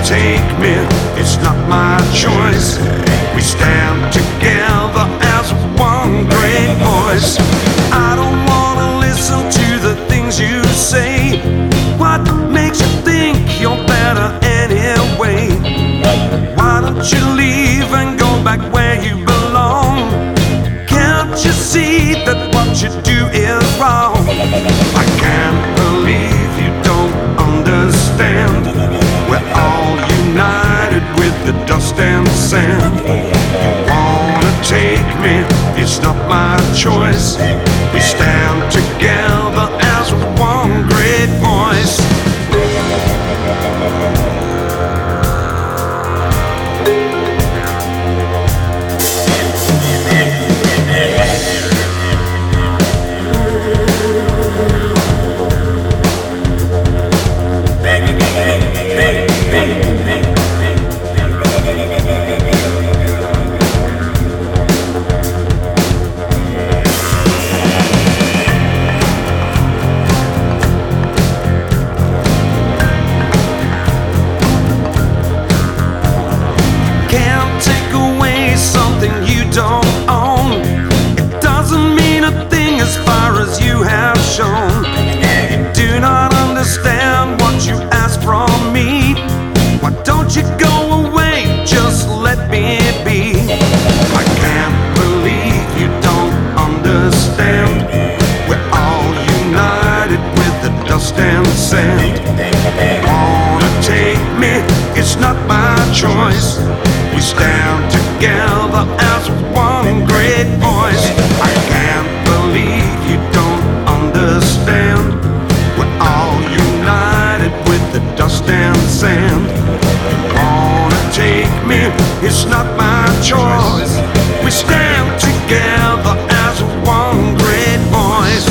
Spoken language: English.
take me, it's not my choice. We stand together as one great voice. I don't wanna listen to the things you say. What makes you think you're better anyway? Why don't you leave and go back where you belong? Can't you see that what you do is wrong? I can't believe you don't understand. We're all united with the dust and sand. You wanna take me, it's not my choice. We stand together as one great voice. You don't own. It doesn't mean a thing as far as you have shown. You do not understand what you ask from me. Why don't you go away? Just let me be. I can't believe you don't understand. We're all united with the dust and sand. Wanna take me? It's not my choice. We stand together as one great voice. I can't believe you don't understand. We're all united with the dust and sand. You wanna take me? It's not my choice. We stand together as one great voice.